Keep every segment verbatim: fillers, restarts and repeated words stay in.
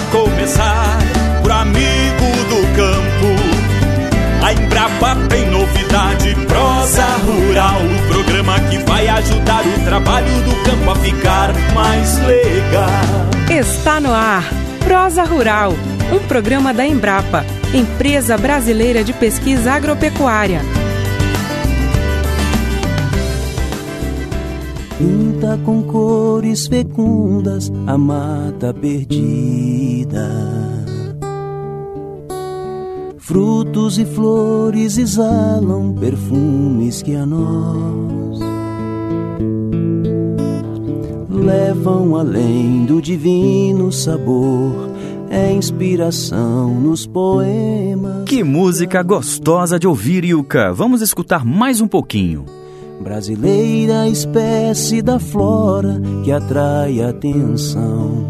começar, pro amigo do campo. A Embrapa tem novidade, Prosa Rural, o programa que vai ajudar o trabalho do campo a ficar mais legal. Está no ar, Prosa Rural, um programa da Embrapa, Empresa Brasileira de Pesquisa Agropecuária. Pinta com cores fecundas a mata perdida. Frutos e flores exalam perfumes que a nós levam além do divino sabor. É inspiração nos poemas. Que música gostosa de ouvir, Ilka. Vamos escutar mais um pouquinho. Brasileira, espécie da flora que atrai a atenção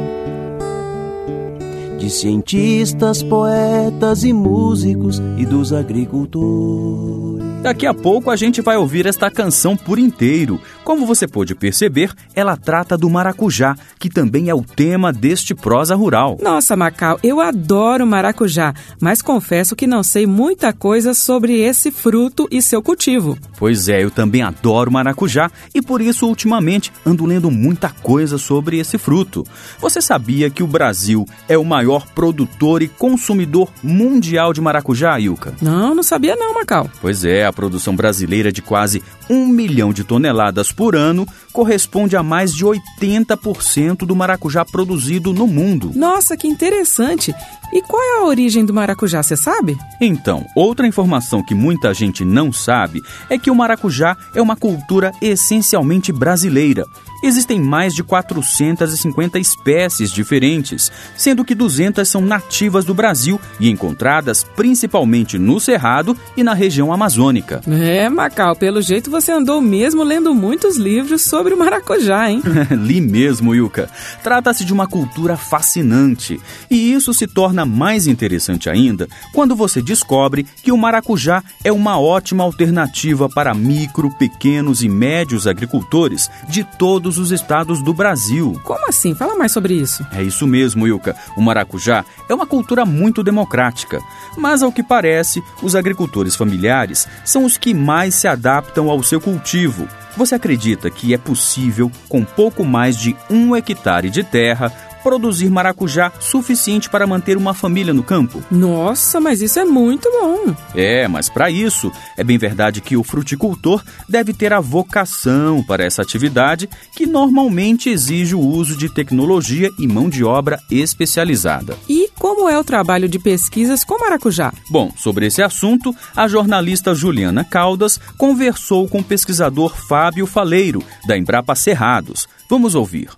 de cientistas, poetas e músicos e dos agricultores. Daqui a pouco a gente vai ouvir esta canção por inteiro. Como você pôde perceber, ela trata do maracujá, que também é o tema deste Prosa Rural. Nossa, Macau, eu adoro maracujá, mas confesso que não sei muita coisa sobre esse fruto e seu cultivo. Pois é, eu também adoro maracujá e por isso ultimamente ando lendo muita coisa sobre esse fruto. Você sabia que o Brasil é o maior produtor e consumidor mundial de maracujá, Ilka? Não, não sabia não, Macau. Pois é, a produção brasileira de quase um milhão de toneladas por ano corresponde a mais de oitenta por cento do maracujá produzido no mundo. Nossa, que interessante! E qual é a origem do maracujá, você sabe? Então, outra informação que muita gente não sabe é que o maracujá é uma cultura essencialmente brasileira. Existem mais de quatrocentas e cinquenta espécies diferentes, sendo que duzentas são nativas do Brasil e encontradas principalmente no Cerrado e na região amazônica. É, Macau, pelo jeito você andou mesmo lendo muitos livros sobre o maracujá, hein? Li mesmo, Ilka. Trata-se de uma cultura fascinante e isso se torna mais interessante ainda quando você descobre que o maracujá é uma ótima alternativa para micro, pequenos e médios agricultores de todo os estados do Brasil. Como assim? Fala mais sobre isso. É isso mesmo, Ilka. O maracujá é uma cultura muito democrática, mas ao que parece, os agricultores familiares são os que mais se adaptam ao seu cultivo. Você acredita que é possível, com pouco mais de um hectare de terra, produzir maracujá suficiente para manter uma família no campo? Nossa, mas isso é muito bom! É, mas para isso, é bem verdade que o fruticultor deve ter a vocação para essa atividade, que normalmente exige o uso de tecnologia e mão de obra especializada. E como é o trabalho de pesquisas com maracujá? Bom, sobre esse assunto, a jornalista Juliana Caldas conversou com o pesquisador Fábio Faleiro, da Embrapa Cerrados. Vamos ouvir.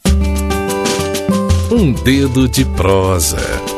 Um dedo de prosa.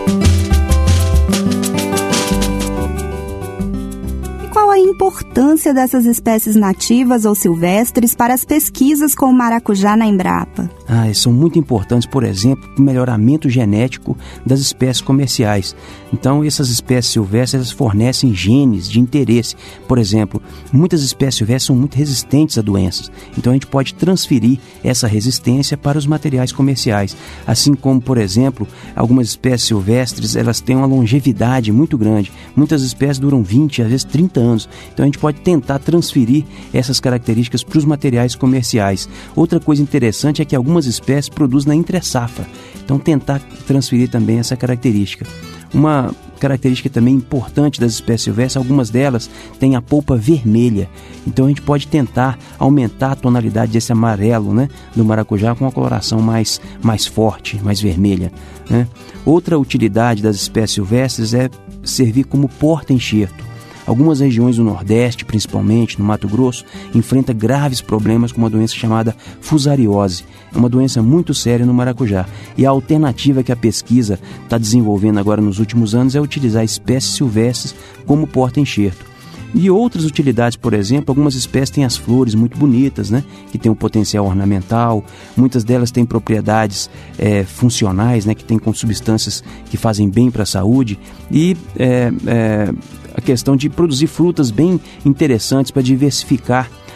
E qual a importância dessas espécies nativas ou silvestres para as pesquisas com o maracujá na Embrapa? Ah, são muito importantes, por exemplo, para o melhoramento genético das espécies comerciais. Então, essas espécies silvestres fornecem genes de interesse. Por exemplo, muitas espécies silvestres são muito resistentes a doenças. Então, a gente pode transferir essa resistência para os materiais comerciais. Assim como, por exemplo, algumas espécies silvestres, elas têm uma longevidade muito grande. Muitas espécies duram vinte, às vezes trinta anos. Então, a gente pode tentar transferir essas características para os materiais comerciais. Outra coisa interessante é que algumas espécies produzem na entre-safra. Então, tentar transferir também essa característica. Uma característica também importante das espécies silvestres, algumas delas têm a polpa vermelha. Então, a gente pode tentar aumentar a tonalidade desse amarelo, né, do maracujá com uma coloração mais, mais forte, mais vermelha, né? Outra utilidade das espécies silvestres é servir como porta-enxerto. Algumas regiões do Nordeste, principalmente no Mato Grosso, enfrentam graves problemas com uma doença chamada fusariose. É uma doença muito séria no maracujá. E a alternativa que a pesquisa está desenvolvendo agora nos últimos anos é utilizar espécies silvestres como porta-enxerto. E outras utilidades, por exemplo, algumas espécies têm as flores muito bonitas, né, que têm um potencial ornamental, muitas delas têm propriedades é, funcionais, né, que têm com substâncias que fazem bem para a saúde, e é, é, a questão de produzir frutas bem interessantes para diversificar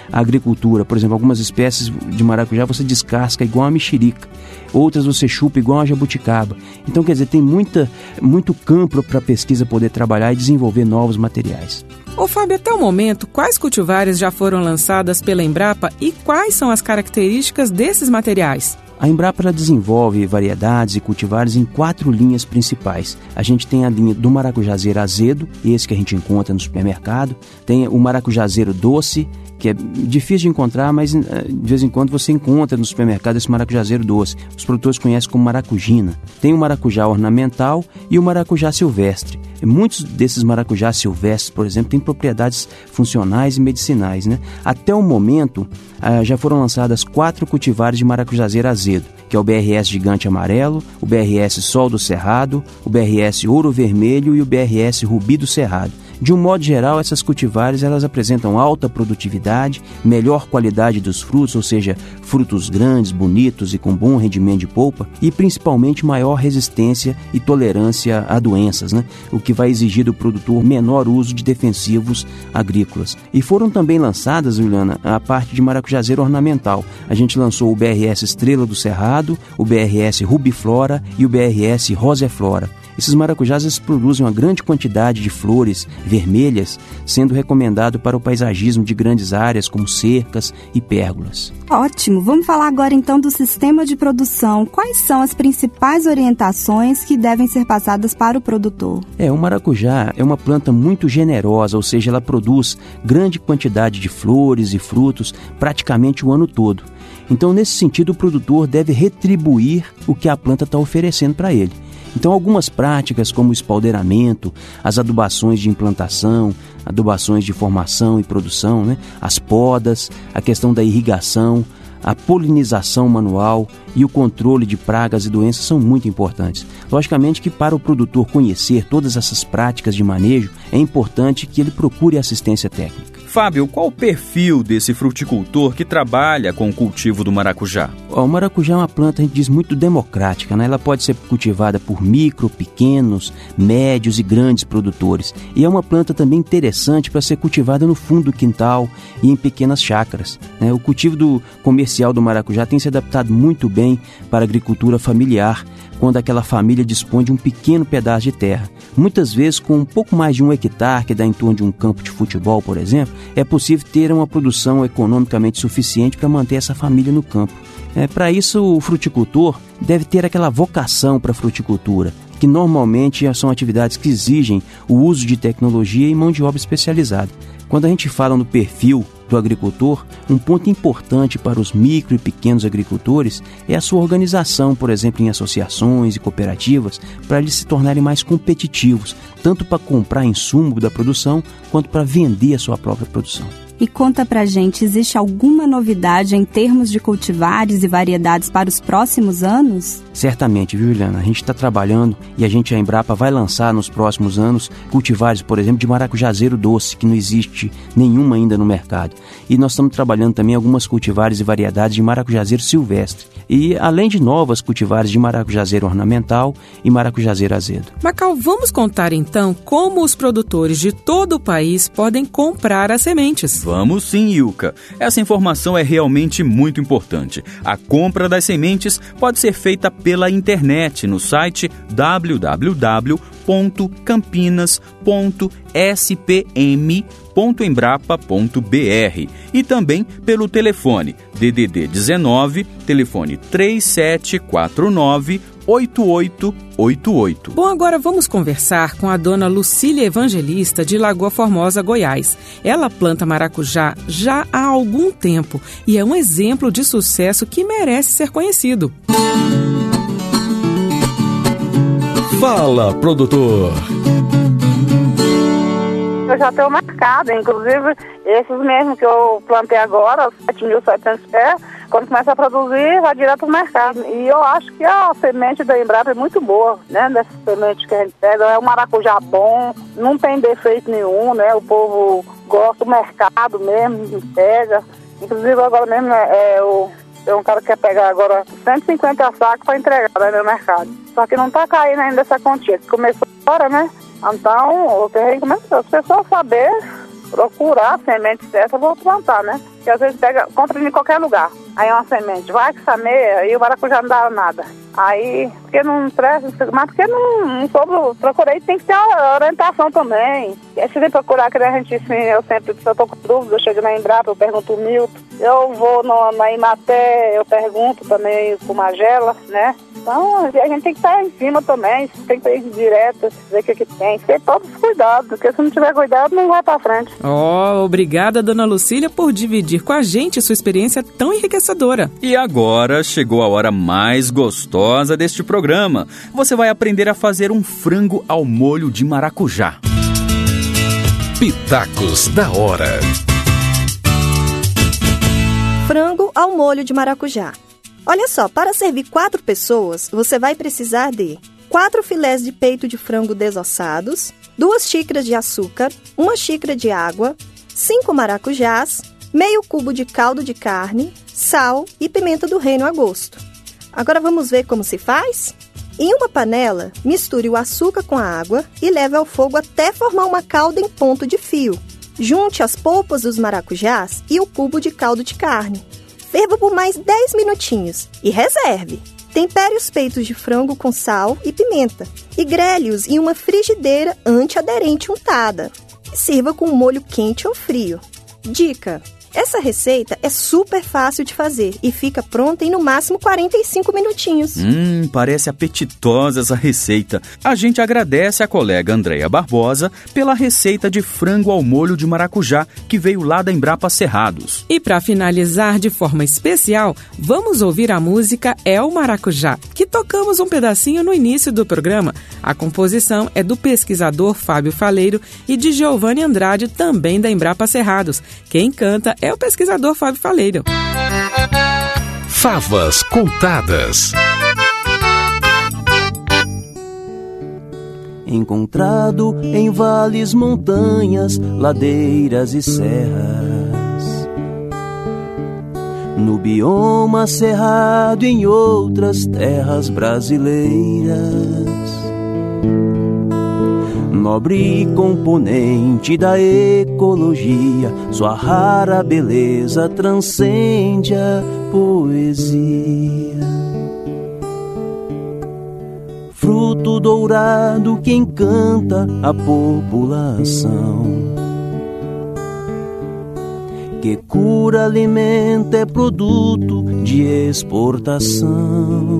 a agricultura. Por exemplo, algumas espécies de maracujá você descasca igual a mexerica, outras você chupa igual a jabuticaba. Então, quer dizer, tem muita, muito campo para a pesquisa poder trabalhar e desenvolver novos materiais. Ô Fábio, até o momento, quais cultivares já foram lançadas pela Embrapa e quais são as características desses materiais? A Embrapa ela desenvolve variedades e cultivares em quatro linhas principais. A gente tem a linha do maracujazeiro azedo, esse que a gente encontra no supermercado. Tem o maracujazeiro doce, que é difícil de encontrar, mas de vez em quando você encontra no supermercado esse maracujazeiro doce. Os produtores conhecem como maracujina. Tem o maracujá ornamental e o maracujá silvestre. Muitos desses maracujás silvestres, por exemplo, têm propriedades funcionais e medicinais, né? Até o momento, ah, já foram lançadas quatro cultivares de maracujazeiro azedo, que é o B R S Gigante Amarelo, o B R S Sol do Cerrado, o B R S Ouro Vermelho e o B R S Rubi do Cerrado. De um modo geral, essas cultivares elas apresentam alta produtividade, melhor qualidade dos frutos, ou seja, frutos grandes, bonitos e com bom rendimento de polpa, e principalmente maior resistência e tolerância a doenças, né? O que vai exigir do produtor menor uso de defensivos agrícolas. E foram também lançadas, Juliana, a parte de maracujazeiro ornamental. A gente lançou o B R S Estrela do Cerrado, o B R S Rubiflora e o B R S Roseflora. Esses maracujás eles produzem uma grande quantidade de flores vermelhas, sendo recomendado para o paisagismo de grandes áreas como cercas e pérgolas. Ótimo! Vamos falar agora então do sistema de produção. Quais são as principais orientações que devem ser passadas para o produtor? É, o maracujá é uma planta muito generosa, ou seja, ela produz grande quantidade de flores e frutos praticamente o ano todo. Então, nesse sentido, o produtor deve retribuir o que a planta está oferecendo para ele. Então, algumas práticas como o espaldeiramento, as adubações de implantação, adubações de formação e produção, né? As podas, a questão da irrigação, a polinização manual e o controle de pragas e doenças são muito importantes. Logicamente que para o produtor conhecer todas essas práticas de manejo, é importante que ele procure assistência técnica. Fábio, qual o perfil desse fruticultor que trabalha com o cultivo do maracujá? O maracujá é uma planta, a gente diz, muito democrática, né? Ela pode ser cultivada por micro, pequenos, médios e grandes produtores. E é uma planta também interessante para ser cultivada no fundo do quintal e em pequenas chácaras, né? O cultivo do comercial do maracujá tem se adaptado muito bem para a agricultura familiar, quando aquela família dispõe de um pequeno pedaço de terra. Muitas vezes, com um pouco mais de um hectare, que dá em torno de um campo de futebol, por exemplo, é possível ter uma produção economicamente suficiente para manter essa família no campo. É, para isso, o fruticultor deve ter aquela vocação para a fruticultura, que normalmente são atividades que exigem o uso de tecnologia e mão de obra especializada. Quando a gente fala no perfil do agricultor, um ponto importante para os micro e pequenos agricultores é a sua organização, por exemplo, em associações e cooperativas, para eles se tornarem mais competitivos, tanto para comprar insumo da produção, quanto para vender a sua própria produção. E conta pra gente, existe alguma novidade em termos de cultivares e variedades para os próximos anos? Certamente, viu, Juliana? A gente está trabalhando e a gente, a Embrapa, vai lançar nos próximos anos cultivares, por exemplo, de maracujazeiro doce, que não existe nenhuma ainda no mercado. E nós estamos trabalhando também algumas cultivares e variedades de maracujazeiro silvestre. E além de novas cultivares de maracujazeiro ornamental e maracujazeiro azedo. Macau, vamos contar então como os produtores de todo o país podem comprar as sementes. Vamos sim, Ilka. Essa informação é realmente muito importante. A compra das sementes pode ser feita pela internet no site w w w ponto campinas ponto s p m ponto embrapa ponto b r e também pelo telefone D D D dezenove, telefone três sete quatro nove, oito oito oito oito. Bom, agora vamos conversar com a dona Lucília Evangelista de Lagoa Formosa, Goiás. Ela planta maracujá já há algum tempo e é um exemplo de sucesso que merece ser conhecido. Fala, produtor! Eu já tenho marcado, inclusive esses mesmos que eu plantei agora, sete mil e setecentos pés, quando começa a produzir, vai direto para o mercado. E eu acho que a semente da Embrapa é muito boa, né? Dessas sementes que a gente pega, é um maracujá bom, não tem defeito nenhum, né? O povo gosta do mercado mesmo, pega. Inclusive agora mesmo é, é o... Tem um cara que quer pegar agora cento e cinquenta sacos para entregar, né, no mercado. Só que não está caindo ainda essa quantia. Começou agora, né? Então, o terreno começou. As pessoas saber procurar semente dessa, eu vou plantar, né? Porque às vezes pega, compra em qualquer lugar. Aí é uma semente, vai que sameia, aí o maracujá não dá nada. Aí, porque não presta, mas porque não, não soube, procurei, tem que ter uma orientação também. E se você procurar, que a gente, assim, eu sempre, se eu tô com dúvida, eu chego na Embrapa, eu pergunto o Milton. Eu vou no, na Imaté, eu pergunto também pro Magela, né? Então, a gente tem que estar em cima também, tem que ir direto, ver o que, que tem. Ter todos os cuidados, porque se não tiver cuidado, não vai pra frente. Oh, obrigada, dona Lucília, por dividir com a gente sua experiência tão enriquecedora. E agora chegou a hora mais gostosa deste programa. Você vai aprender a fazer um frango ao molho de maracujá. Pitacos da hora. Frango ao molho de maracujá. Olha só, para servir quatro pessoas, você vai precisar de quatro filés de peito de frango desossados, duas xícaras de açúcar, uma xícara de água, cinco maracujás, meio cubo de caldo de carne, sal e pimenta do reino a gosto. Agora vamos ver como se faz? Em uma panela, misture o açúcar com a água e leve ao fogo até formar uma calda em ponto de fio. Junte as polpas dos maracujás e o cubo de caldo de carne. Ferva por mais dez minutinhos e reserve. Tempere os peitos de frango com sal e pimenta e grelhe-os em uma frigideira antiaderente untada. E sirva com um molho quente ou frio. Dica: essa receita é super fácil de fazer e fica pronta em no máximo quarenta e cinco minutinhos. Hum, parece apetitosa essa receita. A gente agradece a colega Andréia Barbosa pela receita de frango ao molho de maracujá que veio lá da Embrapa Cerrados. E para finalizar de forma especial, vamos ouvir a música É o Maracujá, que tocamos um pedacinho no início do programa. A composição é do pesquisador Fábio Faleiro e de Giovanni Andrade, também da Embrapa Cerrados. Quem canta é o pesquisador Fábio Faleiro. Favas contadas. Encontrado em vales, montanhas, ladeiras e serras, no bioma cerrado e em outras terras brasileiras, nobre componente da ecologia, sua rara beleza transcende a poesia. Fruto dourado que encanta a população, que cura, alimenta, é produto de exportação,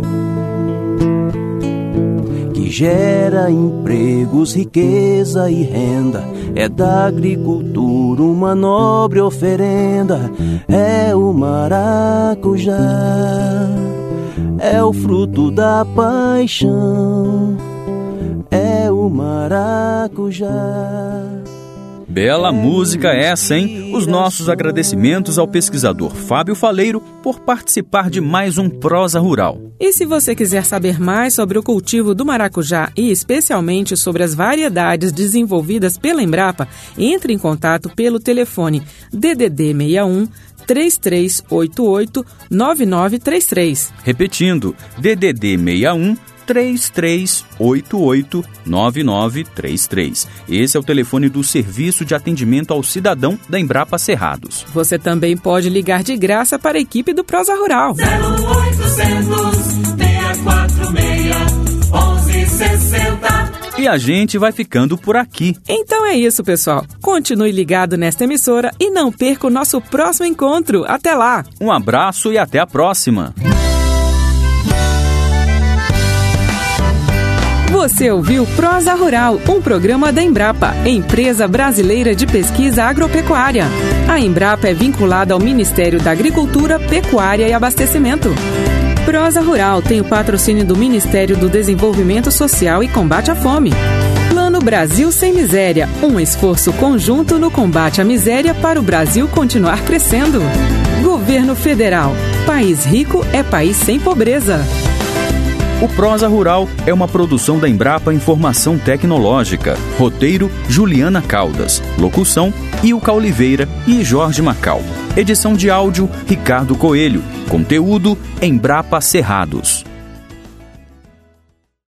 que gera empregos, riqueza e renda, é da agricultura uma nobre oferenda. É o maracujá, é o fruto da paixão, é o maracujá. Bela música essa, hein? Os nossos agradecimentos ao pesquisador Fábio Faleiro por participar de mais um Prosa Rural. E se você quiser saber mais sobre o cultivo do maracujá e especialmente sobre as variedades desenvolvidas pela Embrapa, entre em contato pelo telefone D D D sessenta e um, três três oito oito, nove nove três três. Repetindo, D D D sessenta e um, três três oito oito, nove nove três três. Esse é o telefone do Serviço de Atendimento ao Cidadão da Embrapa Cerrados. Você também pode ligar de graça para a equipe do Prosa Rural. zero oitocentos, seis quatro seis, onze sessenta. E a gente vai ficando por aqui. Então é isso, pessoal. Continue ligado nesta emissora e não perca o nosso próximo encontro. Até lá! Um abraço e até a próxima! Você ouviu Prosa Rural, um programa da Embrapa, Empresa Brasileira de Pesquisa Agropecuária. A Embrapa é vinculada ao Ministério da Agricultura, Pecuária e Abastecimento. Prosa Rural tem o patrocínio do Ministério do Desenvolvimento Social e Combate à Fome. Plano Brasil Sem Miséria, um esforço conjunto no combate à miséria para o Brasil continuar crescendo. Governo Federal, país rico é país sem pobreza. O Prosa Rural é uma produção da Embrapa Informação Tecnológica. Roteiro, Juliana Caldas. Locução, Ilka Oliveira e Jorge Macau. Edição de áudio, Ricardo Coelho. Conteúdo, Embrapa Cerrados.